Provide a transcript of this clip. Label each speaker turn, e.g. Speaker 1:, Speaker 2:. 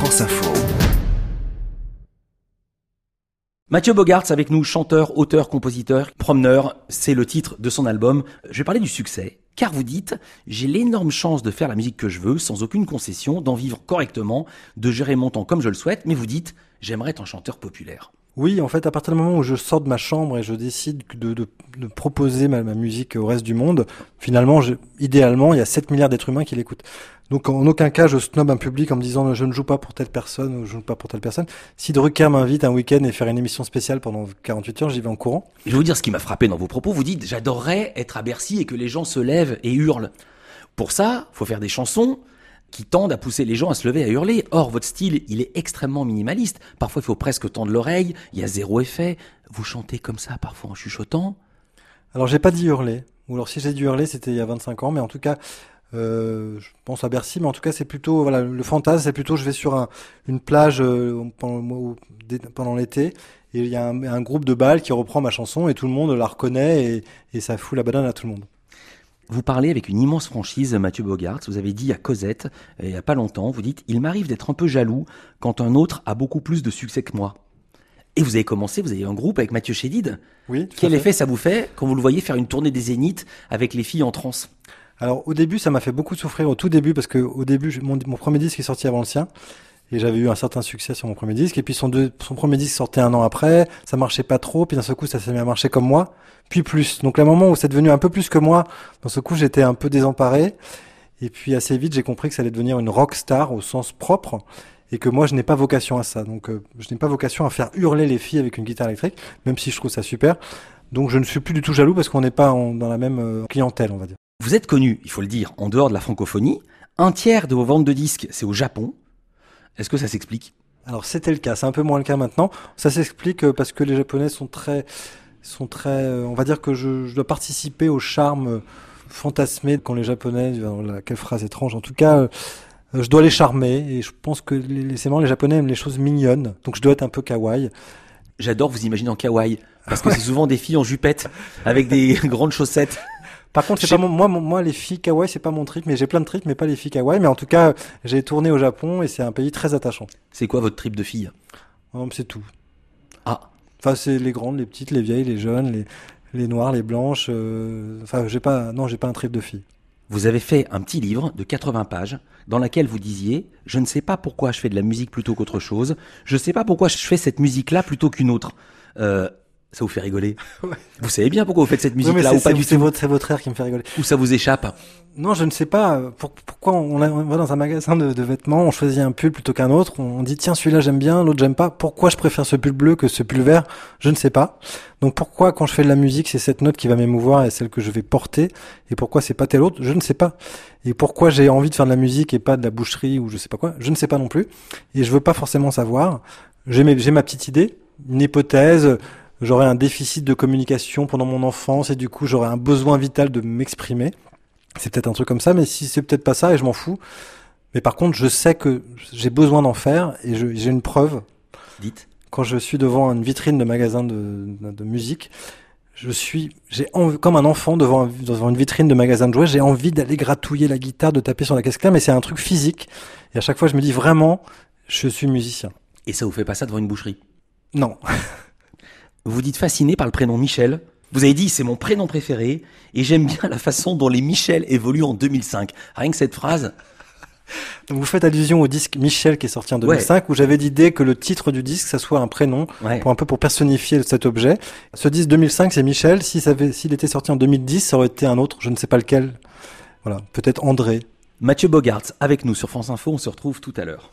Speaker 1: France Info.
Speaker 2: Mathieu Bogaerts avec nous, chanteur, auteur, compositeur, promeneur, c'est le titre de son album. Je vais parler du succès, car vous dites « J'ai l'énorme chance de faire la musique que je veux, sans aucune concession, d'en vivre correctement, de gérer mon temps comme je le souhaite, mais vous dites « J'aimerais être un chanteur populaire ».
Speaker 3: Oui, en fait, à partir du moment où je sors de ma chambre et je décide de proposer ma musique au reste du monde, finalement, idéalement, il y a 7 milliards d'êtres humains qui l'écoutent. Donc, en aucun cas, je snob un public en me disant je ne joue pas pour telle personne ou je ne joue pas pour telle personne. Si Drucker m'invite un week-end et faire une émission spéciale pendant 48 heures, j'y vais en courant.
Speaker 2: Je vais vous dire ce qui m'a frappé dans vos propos. Vous dites « J'adorerais être à Bercy et que les gens se lèvent et hurlent ». Pour ça, faut faire des chansons qui tendent à pousser les gens à se lever, à hurler. Or, votre style, il est extrêmement minimaliste. Parfois, il faut presque tendre l'oreille, il y a zéro effet. Vous chantez comme ça, parfois en chuchotant.
Speaker 3: Alors, j'ai pas dit hurler. Ou alors, si j'ai dû hurler, c'était il y a 25 ans. Mais en tout cas, je pense à Bercy. Mais en tout cas, c'est plutôt, voilà, le fantasme, c'est plutôt, je vais sur une plage pendant l'été. Et il y a un groupe de bals qui reprend ma chanson et tout le monde la reconnaît et ça fout la banane à tout le monde.
Speaker 2: Vous parlez avec une immense franchise, Mathieu Bogaerts. Vous avez dit à Cosette, il n'y a pas longtemps, vous dites « Il m'arrive d'être un peu jaloux quand un autre a beaucoup plus de succès que moi ». Et vous avez commencé, vous avez un groupe avec Mathieu Chédid.
Speaker 3: Oui.
Speaker 2: Quel effet ça vous fait quand vous le voyez faire une tournée des Zéniths avec les filles en transe ?
Speaker 3: Alors au début, ça m'a fait beaucoup souffrir au tout début parce que au début, mon premier disque est sorti avant le sien. Et j'avais eu un certain succès sur mon premier disque. Et puis son premier disque sortait 1 an après. Ça marchait pas trop. Puis d'un seul coup, ça s'est mis à marcher comme moi. Puis plus. Donc, le moment où c'est devenu un peu plus que moi, dans ce coup, j'étais un peu désemparé. Et puis, assez vite, j'ai compris que ça allait devenir une rock star au sens propre. Et que moi, je n'ai pas vocation à ça. Donc, je n'ai pas vocation à faire hurler les filles avec une guitare électrique. Même si je trouve ça super. Donc, je ne suis plus du tout jaloux parce qu'on n'est pas dans la même clientèle, on va dire.
Speaker 2: Vous êtes connu, il faut le dire, en dehors de la francophonie. 1/3 de vos ventes de disques, c'est au Japon. Est-ce que ça s'explique ?
Speaker 3: Alors c'était le cas, c'est un peu moins le cas maintenant. Ça s'explique parce que les Japonais sont très, on va dire que je dois participer au charme fantasmé quand les Japonais, quelle phrase étrange, en tout cas, je dois les charmer et je pense que les Japonais aiment les choses mignonnes, donc je dois être un peu kawaii.
Speaker 2: J'adore vous imaginer en kawaii, parce que c'est souvent des filles en jupette avec des grandes chaussettes.
Speaker 3: Par contre, c'est pas moi, les filles kawaii, c'est pas mon trip, mais j'ai plein de trips, mais pas les filles kawaii. Mais en tout cas, j'ai tourné au Japon et c'est un pays très attachant.
Speaker 2: C'est quoi votre trip de filles ?
Speaker 3: C'est tout.
Speaker 2: Ah.
Speaker 3: Enfin, c'est les grandes, les petites, les vieilles, les jeunes, les noires, les blanches. Enfin, j'ai pas un trip de filles.
Speaker 2: Vous avez fait un petit livre de 80 pages dans lequel vous disiez « Je ne sais pas pourquoi je fais de la musique plutôt qu'autre chose. Je ne sais pas pourquoi je fais cette musique-là plutôt qu'une autre. » Ça vous fait rigoler ?
Speaker 3: Ouais.
Speaker 2: Vous savez bien pourquoi vous faites cette musique-là ou pas du tout ?
Speaker 3: C'est votre air qui me fait rigoler.
Speaker 2: Ou ça vous échappe ?
Speaker 3: Non, je ne sais pas. Pourquoi on va dans un magasin de vêtements, on choisit un pull plutôt qu'un autre, on dit tiens celui-là j'aime bien, l'autre j'aime pas. Pourquoi je préfère ce pull bleu que ce pull vert ? Je ne sais pas. Donc pourquoi quand je fais de la musique c'est cette note qui va m'émouvoir et celle que je vais porter, et pourquoi c'est pas telle autre ? Je ne sais pas. Et pourquoi j'ai envie de faire de la musique et pas de la boucherie ou je sais pas quoi ? Je ne sais pas non plus. Et je veux pas forcément savoir. J'ai ma petite idée, une hypothèse. J'aurais un déficit de communication pendant mon enfance et du coup j'aurais un besoin vital de m'exprimer. C'est peut-être un truc comme ça, mais si c'est peut-être pas ça et je m'en fous. Mais par contre, je sais que j'ai besoin d'en faire et j'ai une preuve.
Speaker 2: Dites.
Speaker 3: Quand je suis devant une vitrine de magasin de musique, comme un enfant devant une vitrine de magasin de jouets, j'ai envie d'aller gratouiller la guitare, de taper sur la caisse claire, mais c'est un truc physique. Et à chaque fois, je me dis vraiment, je suis musicien.
Speaker 2: Et ça vous fait pas ça devant une boucherie ?
Speaker 3: Non.
Speaker 2: Vous dites fasciné par le prénom Michel. Vous avez dit c'est mon prénom préféré et j'aime bien la façon dont les Michel évoluent en 2005. Rien que cette phrase.
Speaker 3: Donc vous faites allusion au disque Michel qui est sorti en 2005 où j'avais l'idée que le titre du disque ça soit un prénom pour personnifier cet objet. Ce disque 2005 c'est Michel. S'il était sorti en 2010 ça aurait été un autre, je ne sais pas lequel. Voilà, peut-être André.
Speaker 2: Mathieu Bogaerts avec nous sur France Info. On se retrouve tout à l'heure.